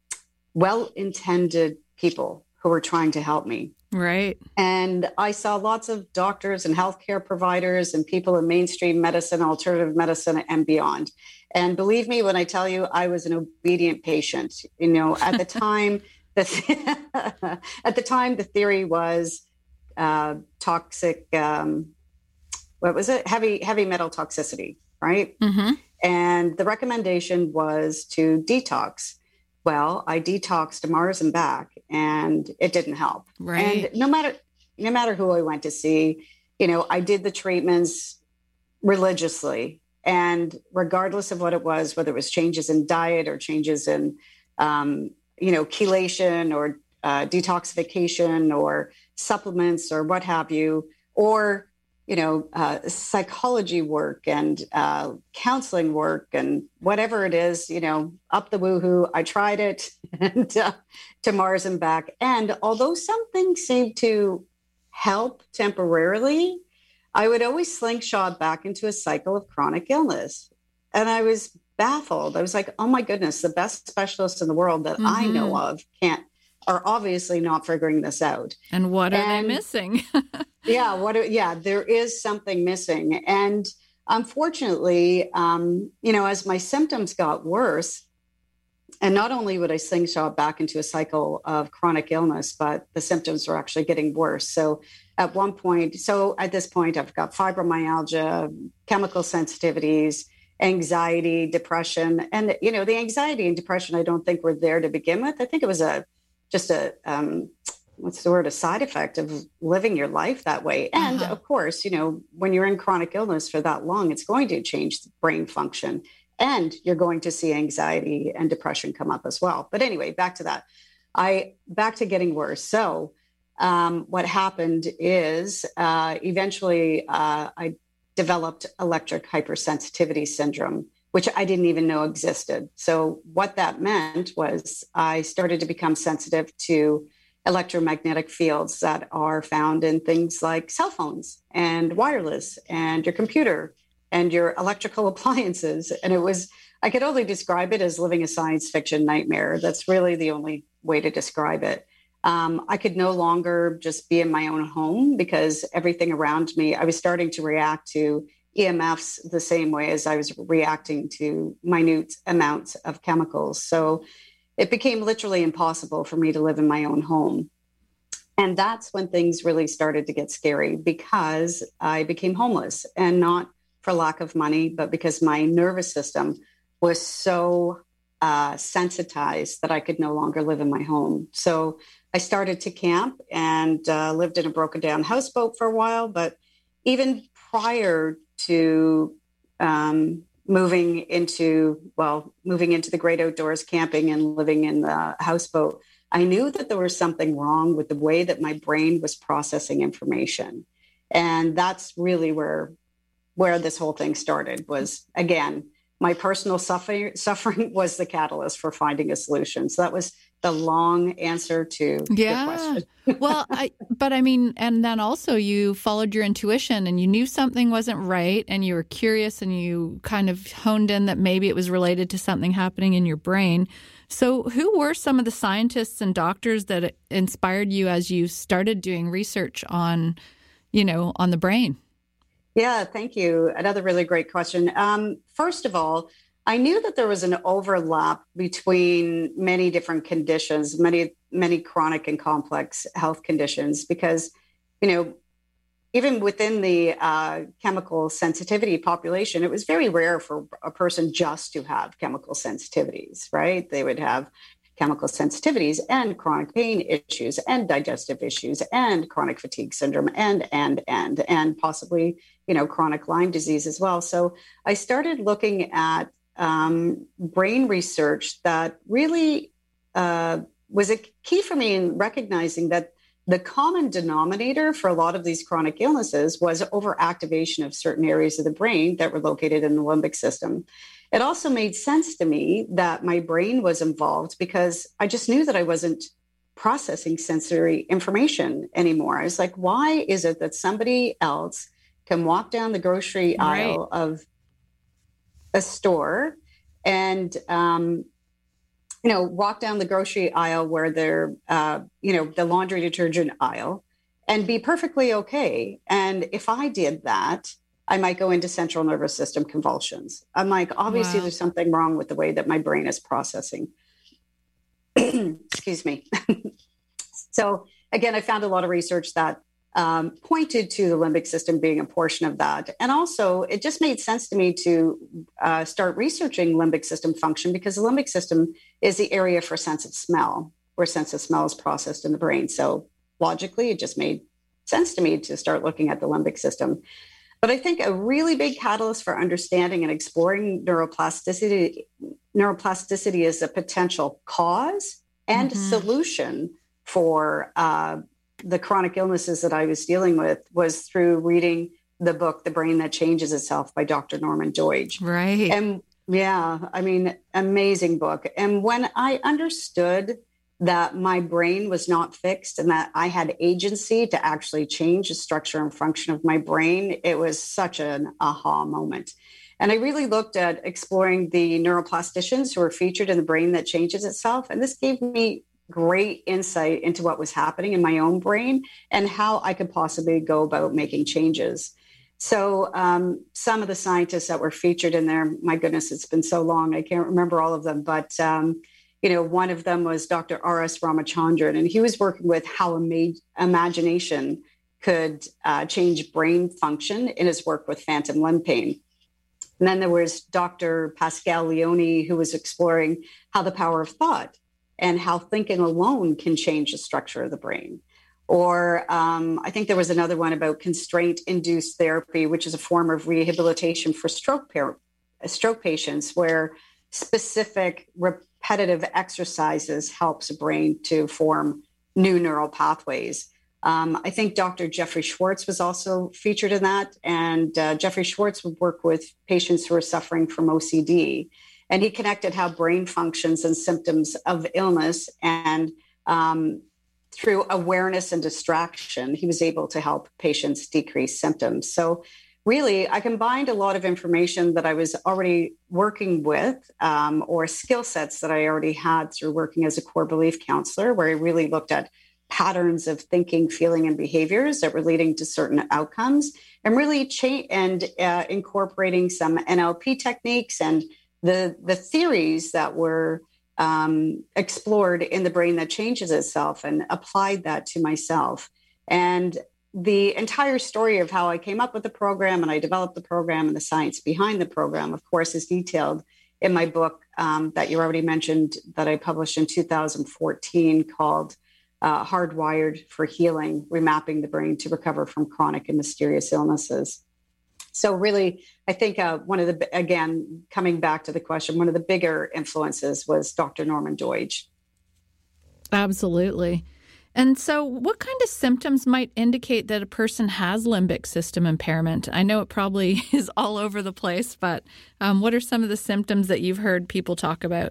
well-intended people who were trying to help me. Right. And I saw lots of doctors and healthcare providers and people in mainstream medicine, alternative medicine, and beyond. And believe me when I tell you, I was an obedient patient. You know, at the time, the at the time, the theory was uh, toxic. Um, what was it? Heavy heavy metal toxicity, right? Mm-hmm. And the recommendation was to detox. Well, I detoxed Mars and back, and it didn't help. Right. And no matter no matter who I went to see, you know, I did the treatments religiously, and regardless of what it was, whether it was changes in diet or changes in, um, you know, chelation or uh, detoxification or supplements or what have you, or you know, uh, psychology work and uh, counseling work and whatever it is, you know, up the woohoo. I tried it and uh, to Mars and back. And although some things seemed to help temporarily, I would always slingshot back into a cycle of chronic illness. And I was baffled. I was like, oh my goodness, the best specialists in the world that mm-hmm. I know of can't, are obviously not figuring this out. And what are and, they missing? yeah, what? Are, yeah, there is something missing. And unfortunately, um, you know, as my symptoms got worse, and not only would I slingshot back into a cycle of chronic illness, but the symptoms were actually getting worse. So at one point, so at this point, I've got fibromyalgia, chemical sensitivities, anxiety, depression. And, you know, the anxiety and depression, I don't think were there to begin with. I think it was a just a, um, what's the word, a side effect of living your life that way. And uh-huh. of course, you know, when you're in chronic illness for that long, it's going to change brain function and you're going to see anxiety and depression come up as well. But anyway, back to that, I, back to getting worse. So um, what happened is uh, eventually uh, I developed electric hypersensitivity syndrome, which I didn't even know existed. So what that meant was I started to become sensitive to electromagnetic fields that are found in things like cell phones and wireless and your computer and your electrical appliances. And it was, I could only describe it as living a science fiction nightmare. That's really the only way to describe it. Um, I could no longer just be in my own home because everything around me, I was starting to react to E M Fs the same way as I was reacting to minute amounts of chemicals. So it became literally impossible for me to live in my own home. And that's when things really started to get scary because I became homeless, and not for lack of money, but because my nervous system was so uh, sensitized that I could no longer live in my home. So I started to camp and uh, lived in a broken down houseboat for a while. But even prior to um, moving into, well, moving into the great outdoors, camping and living in the houseboat, I knew that there was something wrong with the way that my brain was processing information. And that's really where, where this whole thing started was, again, my personal suffering, suffering was the catalyst for finding a solution. So that was the long answer to yeah. your question. well, I, but I mean, and then also you followed your intuition and you knew something wasn't right and you were curious and you kind of honed in that maybe it was related to something happening in your brain. So who were some of the scientists and doctors that inspired you as you started doing research on, you know, on the brain? Yeah, thank you. Another really great question. Um, first of all, I knew that there was an overlap between many different conditions, many, many chronic and complex health conditions, because, you know, even within the uh, chemical sensitivity population, it was very rare for a person just to have chemical sensitivities, right? They would have chemical sensitivities and chronic pain issues and digestive issues and chronic fatigue syndrome and, and, and, and possibly, you know, chronic Lyme disease as well. So I started looking at um, brain research that really uh, was a key for me in recognizing that the common denominator for a lot of these chronic illnesses was overactivation of certain areas of the brain that were located in the limbic system. It also made sense to me that my brain was involved because I just knew that I wasn't processing sensory information anymore. I was like, why is it that somebody else can walk down the grocery right. aisle of a store and, um, you know, walk down the grocery aisle where they're, uh, you know, the laundry detergent aisle and be perfectly okay. And if I did that, I might go into central nervous system convulsions. I'm like, obviously, wow. there's something wrong with the way that my brain is processing. Excuse me. So again, I found a lot of research that um, pointed to the limbic system being a portion of that. And also, it just made sense to me to uh, start researching limbic system function because the limbic system is the area for sense of smell, where sense of smell is processed in the brain. So logically, it just made sense to me to start looking at the limbic system. But I think a really big catalyst for understanding and exploring neuroplasticity, neuroplasticity is a potential cause and mm-hmm. solution for uh, the chronic illnesses that I was dealing with was through reading the book, The Brain That Changes Itself by Doctor Norman Doidge. Right. And yeah, I mean, amazing book. And when I understood that my brain was not fixed and that I had agency to actually change the structure and function of my brain, it was such an aha moment. And I really looked at exploring the neuroplasticians who were featured in The Brain That Changes Itself. And this gave me great insight into what was happening in my own brain and how I could possibly go about making changes. So um, some of the scientists that were featured in there, my goodness, it's been so long, I can't remember all of them, but um, you know, one of them was Doctor R S Ramachandran, and he was working with how ima- imagination could uh, change brain function in his work with phantom limb pain. And then there was Doctor Pascal Leone, who was exploring how the power of thought and how thinking alone can change the structure of the brain. Or um, I think there was another one about constraint-induced therapy, which is a form of rehabilitation for stroke, par- stroke patients, where specific repetitive exercises helps the brain to form new neural pathways. Um, I think Doctor Jeffrey Schwartz was also featured in that. And uh, Jeffrey Schwartz would work with patients who are suffering from O C D. And he connected how brain functions and symptoms of illness. And um, through awareness and distraction, he was able to help patients decrease symptoms. So really, I combined a lot of information that I was already working with um, or skill sets that I already had through working as a core belief counselor, where I really looked at patterns of thinking, feeling, and behaviors that were leading to certain outcomes, and really cha- and uh, incorporating some N L P techniques and the, the theories that were um, explored in The Brain That Changes Itself, and applied that to myself. And the entire story of how I came up with the program and I developed the program and the science behind the program, of course, is detailed in my book um, that you already mentioned that I published in two thousand fourteen called uh, Hardwired for Healing, Remapping the Brain to Recover from Chronic and Mysterious Illnesses. So really, I think uh, one of the, again, coming back to the question, one of the bigger influences was Doctor Norman Doidge. Absolutely. And so what kind of symptoms might indicate that a person has limbic system impairment? I know it probably is all over the place, but um, what are some of the symptoms that you've heard people talk about?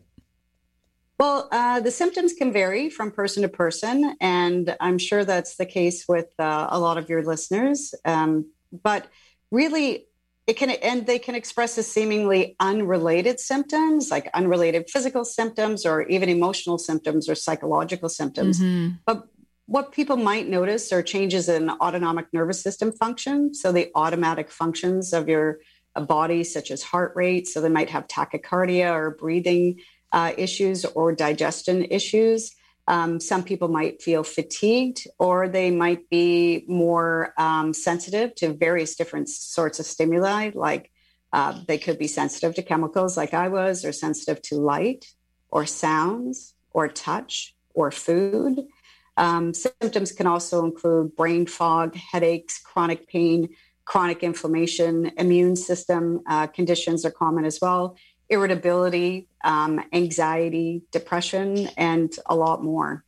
Well, uh, the symptoms can vary from person to person, and I'm sure that's the case with uh, a lot of your listeners. Um, but really, it can, and they can express as seemingly unrelated symptoms, like unrelated physical symptoms, or even emotional symptoms or psychological symptoms. Mm-hmm. But what people might notice are changes in autonomic nervous system function, so the automatic functions of your body, such as heart rate. So they might have tachycardia or breathing Uh, issues or digestion issues. Um, some people might feel fatigued, or they might be more um, sensitive to various different sorts of stimuli, like uh, they could be sensitive to chemicals like I was, or sensitive to light or sounds or touch or food. Um, symptoms can also include brain fog, headaches, chronic pain, chronic inflammation. Immune system uh, conditions are common as well. Irritability, um, anxiety, depression, and a lot more.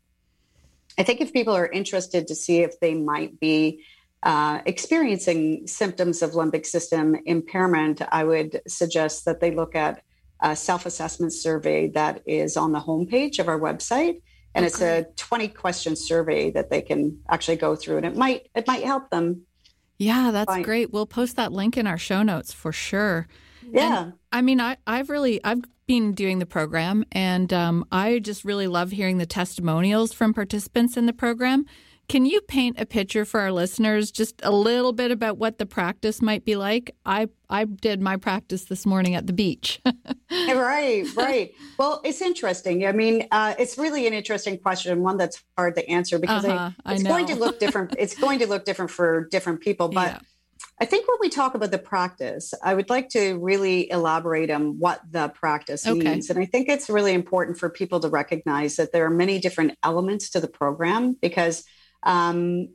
I think if people are interested to see if they might be uh, experiencing symptoms of limbic system impairment, I would suggest that they look at a self-assessment survey that is on the homepage of our website. And okay. It's a twenty question survey that they can actually go through, and it might it might help them. Yeah, that's find- great. We'll post that link in our show notes for sure. Yeah. And, I mean, I, I've really, I've been doing the program, and um, I just really love hearing the testimonials from participants in the program. Can you paint a picture for our listeners, just a little bit about what the practice might be like? I, I did my practice this morning at the beach. Right, right. Well, it's interesting. I mean, uh, it's really an interesting question, one that's hard to answer because uh-huh, I, it's I going to look different. It's going to look different for different people, but yeah. I think when we talk about the practice, I would like to really elaborate on what the practice okay. means. And I think it's really important for people to recognize that there are many different elements to the program, because um,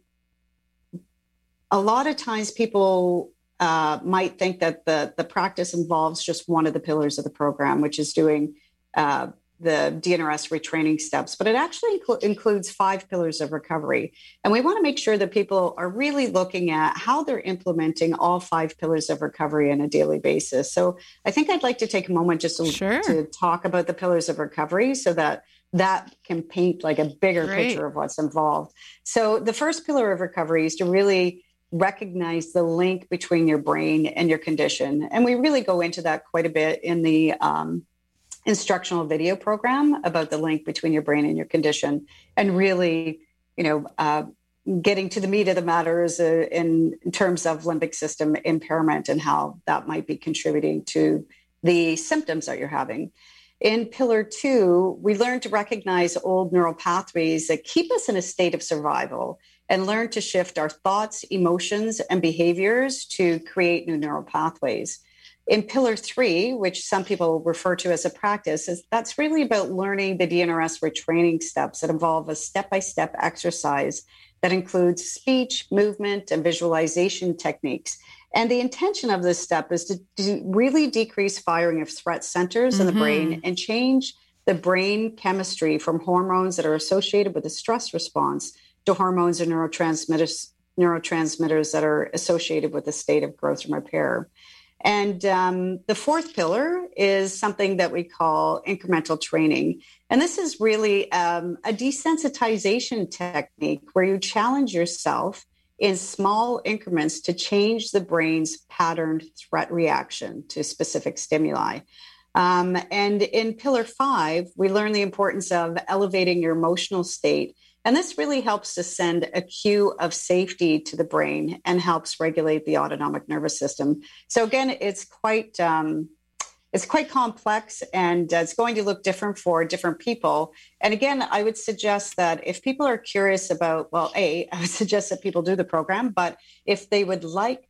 a lot of times people uh, might think that the, the practice involves just one of the pillars of the program, which is doing uh, the D N R S retraining steps, but it actually incl- includes five pillars of recovery. And we want to make sure that people are really looking at how they're implementing all five pillars of recovery on a daily basis. So I think I'd like to take a moment just to, sure. to talk about the pillars of recovery so that that can paint like a bigger Great. picture of what's involved. So the first pillar of recovery is to really recognize the link between your brain and your condition. And we really go into that quite a bit in the um, instructional video program about the link between your brain and your condition, and really, you know, uh, getting to the meat of the matter is uh, in, in terms of limbic system impairment and how that might be contributing to the symptoms that you're having. In pillar two, we learn to recognize old neural pathways that keep us in a state of survival and learn to shift our thoughts, emotions, and behaviors to create new neural pathways. In pillar three, which some people refer to as a practice, is that's really about learning the D N R S retraining steps that involve a step-by-step exercise that includes speech, movement, and visualization techniques. And the intention of this step is to, to really decrease firing of threat centers mm-hmm. in the brain and change the brain chemistry from hormones that are associated with the stress response to hormones and neurotransmitters, neurotransmitters that are associated with the state of growth and repair. And um, the fourth pillar is something that we call incremental training. And this is really um, a desensitization technique where you challenge yourself in small increments to change the brain's patterned threat reaction to specific stimuli. Um, and in pillar five, we learn the importance of elevating your emotional state. And this really helps to send a cue of safety to the brain and helps regulate the autonomic nervous system. So again, it's quite um, it's quite complex, and uh, it's going to look different for different people. And again, I would suggest that if people are curious about, well, A, I would suggest that people do the program, but if they would like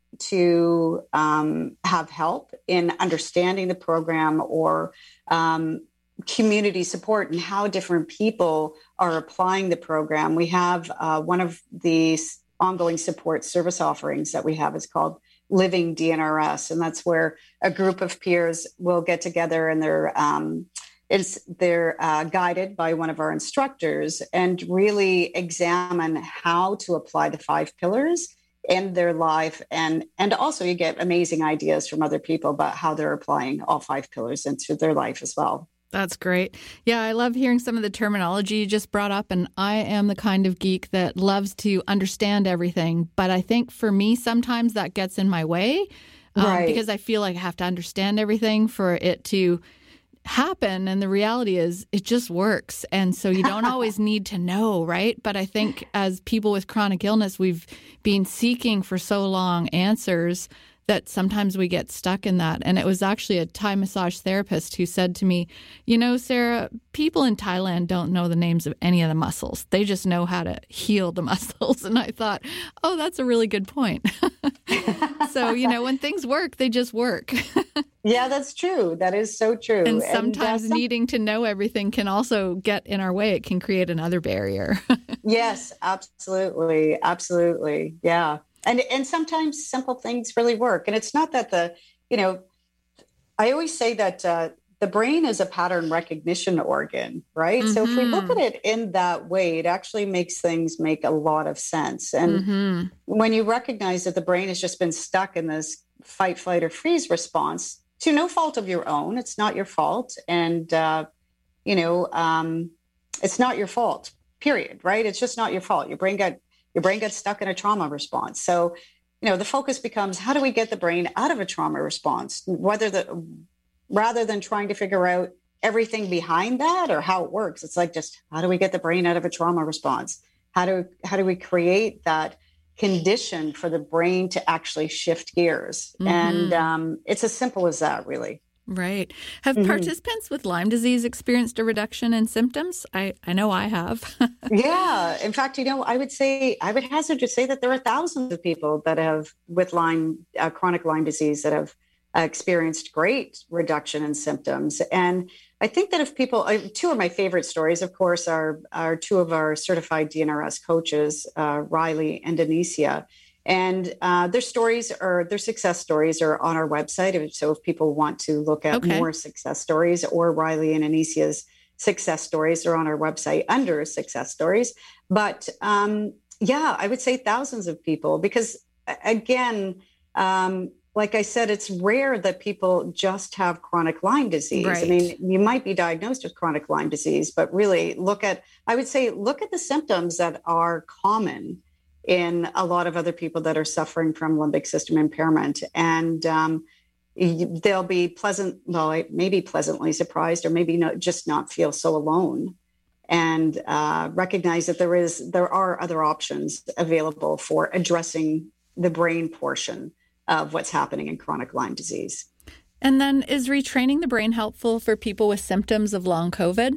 to um, have help in understanding the program or um, community support and how different people are applying the program, we have uh, one of the ongoing support service offerings that we have is called Living D N R S. And that's where a group of peers will get together and they're um, it's they're uh, guided by one of our instructors and really examine how to apply the five pillars in their life. And, and also you get amazing ideas from other people about how they're applying all five pillars into their life as well. That's great. Yeah, I love hearing some of the terminology you just brought up. And I am the kind of geek that loves to understand everything. But I think for me, sometimes that gets in my way um, right. because I feel like I have to understand everything for it to happen. And the reality is it just works. And so you don't always need to know, right? But I think as people with chronic illness, we've been seeking for so long answers that sometimes we get stuck in that. And it was actually a Thai massage therapist who said to me, you know, Sarah, people in Thailand don't know the names of any of the muscles. They just know how to heal the muscles. And I thought, oh, that's a really good point. So, you know, when things work, they just work. Yeah, that's true. That is so true. And sometimes and, uh, some... needing to know everything can also get in our way. It can create another barrier. Yes, absolutely. Absolutely. Yeah. And and sometimes simple things really work. And it's not that the, you know, I always say that uh, the brain is a pattern recognition organ, right? Mm-hmm. So if we look at it in that way, it actually makes things make a lot of sense. And mm-hmm. when you recognize that the brain has just been stuck in this fight, flight, or freeze response to no fault of your own, it's not your fault. And, uh, you know, um, it's not your fault, period, right? It's just not your fault. Your brain got Your brain gets stuck in a trauma response. So, you know, the focus becomes how do we get the brain out of a trauma response, whether the rather than trying to figure out everything behind that or how it works. It's like just how do we get the brain out of a trauma response? How do how do we create that condition for the brain to actually shift gears? Mm-hmm. And um, it's as simple as that, really. Right. Have Mm-hmm. participants with Lyme disease experienced a reduction in symptoms? I, I know I have. Yeah. In fact, you know, I would say, I would hazard to say that there are thousands of people that have, with Lyme, uh, chronic Lyme disease, that have uh, experienced great reduction in symptoms. And I think that if people, uh, two of my favorite stories, of course, are, are two of our certified D N R S coaches, uh, Riley and Anicia. And uh, their stories or their success stories are on our website. So if people want to look at okay. more success stories, or Riley and Anicia's success stories are on our website under success stories. But um, yeah, I would say thousands of people, because again, um, like I said, it's rare that people just have chronic Lyme disease. Right. I mean, you might be diagnosed with chronic Lyme disease, but really look at, I would say, look at the symptoms that are common in a lot of other people that are suffering from limbic system impairment. And um, they'll be pleasant, well, maybe pleasantly surprised, or maybe not, just not feel so alone, and uh, recognize that there is, there are other options available for addressing the brain portion of what's happening in chronic Lyme disease. And then is retraining the brain helpful for people with symptoms of long COVID?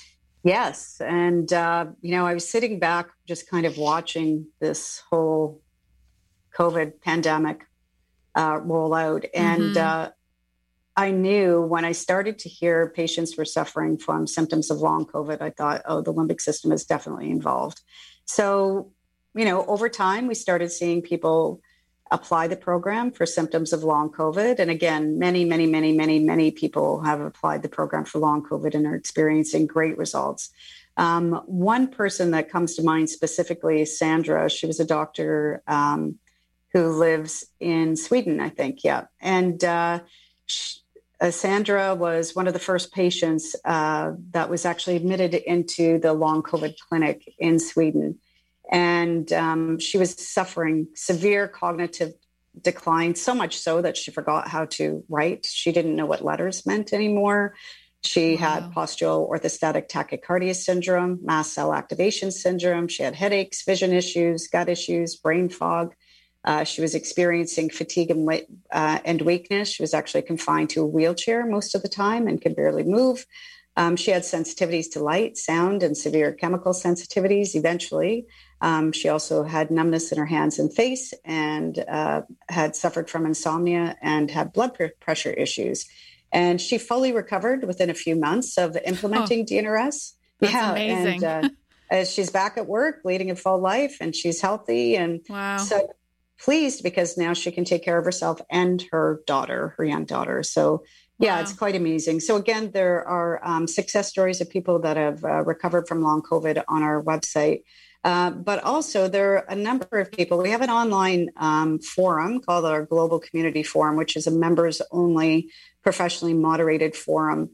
Yes. And, uh, you know, I was sitting back just kind of watching this whole COVID pandemic uh, roll out. And mm-hmm. uh, I knew when I started to hear patients were suffering from symptoms of long COVID, I thought, oh, the limbic system is definitely involved. So, you know, over time, we started seeing people apply the program for symptoms of long COVID. And again, many, many, many, many, many people have applied the program for long COVID and are experiencing great results. Um, one person that comes to mind specifically is Sandra. She was a doctor um, who lives in Sweden, I think. Yeah. And uh, she, uh, Sandra was one of the first patients uh, that was actually admitted into the long COVID clinic in Sweden. And um, she was suffering severe cognitive decline, so much so that she forgot how to write. She didn't know what letters meant anymore. She wow. had postural orthostatic tachycardia syndrome, mast cell activation syndrome. She had headaches, vision issues, gut issues, brain fog. Uh, she was experiencing fatigue and, uh, and weakness. She was actually confined to a wheelchair most of the time and could barely move. Um, she had sensitivities to light, sound, and severe chemical sensitivities eventually. Um, she also had numbness in her hands and face, and uh, had suffered from insomnia and had blood pressure issues. And she fully recovered within a few months of implementing oh, D N R S. That's yeah, amazing. And uh, she's back at work, leading a full life, and she's healthy. And wow. so pleased because now she can take care of herself and her daughter, her young daughter. So Yeah, Wow. it's quite amazing. So again, there are um, success stories of people that have uh, recovered from long COVID on our website. Uh, but also there are a number of people. We have an online um, forum called our Global Community Forum, which is a members only professionally moderated forum.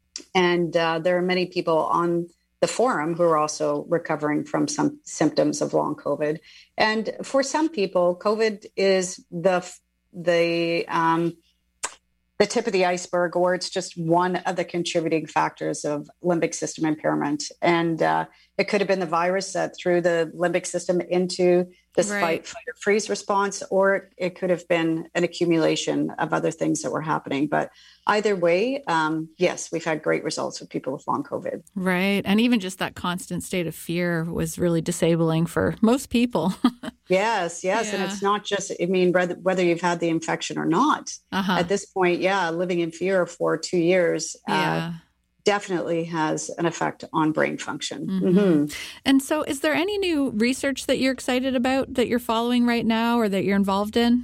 And uh, there are many people on the forum who are also recovering from some symptoms of long COVID. And for some people, COVID is the, the, um, the tip of the iceberg, or it's just one of the contributing factors of limbic system impairment. And uh, it could have been the virus that threw the limbic system into this Right. fight, fight or freeze response, or it could have been an accumulation of other things that were happening. But either way, um, yes, we've had great results with people with long COVID. Right. And even just that constant state of fear was really disabling for most people. Yes, yes. And Yeah. it's not just, I mean, whether, whether you've had the infection or not. Uh-huh. At this point, yeah, living in fear for two years uh, Yeah. definitely has an effect on brain function. Mhm. Mhm. And so is there any new research that you're excited about that you're following right now or that you're involved in?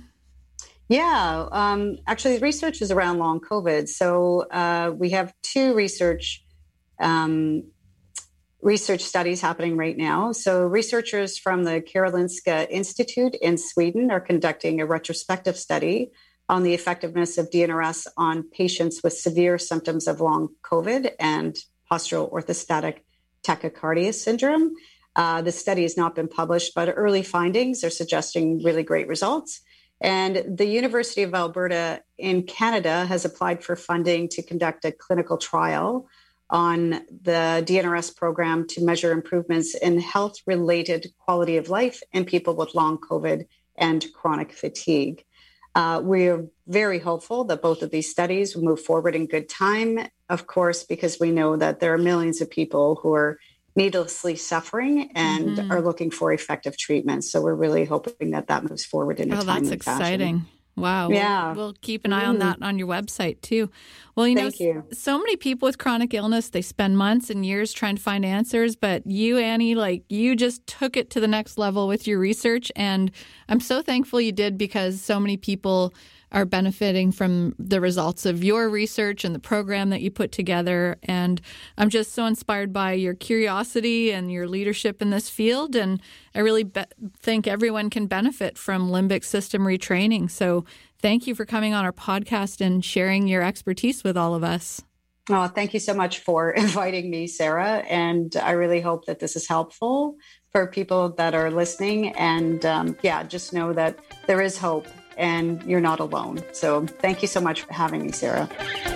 Yeah, um, actually, the research is around long COVID. So uh, we have two research um, research studies happening right now. So researchers from the Karolinska Institute in Sweden are conducting a retrospective study on the effectiveness of D N R S on patients with severe symptoms of long COVID and postural orthostatic tachycardia syndrome. Uh, the study has not been published, but early findings are suggesting really great results. And the University of Alberta in Canada has applied for funding to conduct a clinical trial on the D N R S program to measure improvements in health-related quality of life in people with long COVID and chronic fatigue. Uh, we're very hopeful that both of these studies will move forward in good time, of course, because we know that there are millions of people who are needlessly suffering and Mhm. are looking for effective treatments. So we're really hoping that that moves forward in a Oh, timely that's fashion. exciting. Wow. We'll- Yeah. We'll, keep an eye on Mm. that on your website too. Well, you know, Thank you. s- so many people with chronic illness, they spend months and years trying to find answers, but you, Annie, like you just took it to the next level with your research. And I'm so thankful you did because so many people are benefiting from the results of your research and the program that you put together. And I'm just so inspired by your curiosity and your leadership in this field. And I really be- think everyone can benefit from limbic system retraining. So thank you for coming on our podcast and sharing your expertise with all of us. Oh, thank you so much for inviting me, Sarah. And I really hope that this is helpful for people that are listening. And um, yeah, just know that there is hope and you're not alone. So thank you so much for having me, Sarah.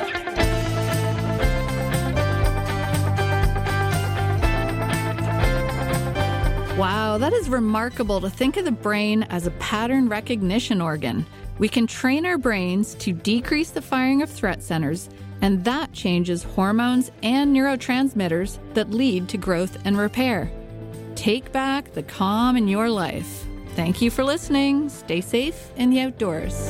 Wow, that is remarkable to think of the brain as a pattern recognition organ. We can train our brains to decrease the firing of threat centers, and that changes hormones and neurotransmitters that lead to growth and repair. Take back the calm in your life. Thank you for listening. Stay safe in the outdoors.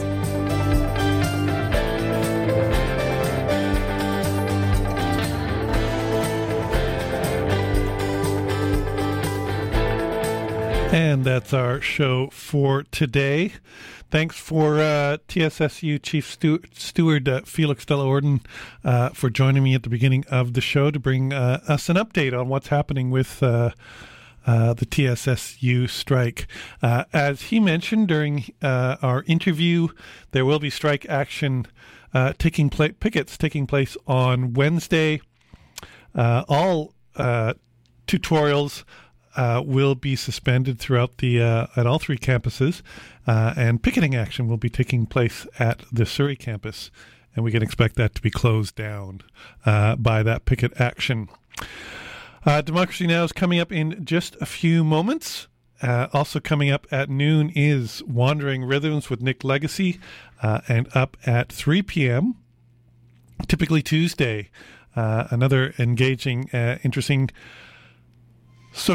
And that's our show for today. Thanks for uh, T S S U Chief Stu- Steward uh, Felix Della Orden uh, for joining me at the beginning of the show to bring uh, us an update on what's happening with uh, uh, the T S S U strike. Uh, as he mentioned during uh, our interview, there will be strike action uh, taking place, pickets taking place on Wednesday. Uh, all uh, tutorials Uh, will be suspended throughout the uh, at all three campuses, uh, and picketing action will be taking place at the Surrey campus, and we can expect that to be closed down uh, by that picket action. Uh, Democracy Now! Is coming up in just a few moments. Uh, also coming up at noon is Wandering Rhythms with Nick Legacy, uh, and up at three p.m., typically Tuesday, uh, another engaging, uh, interesting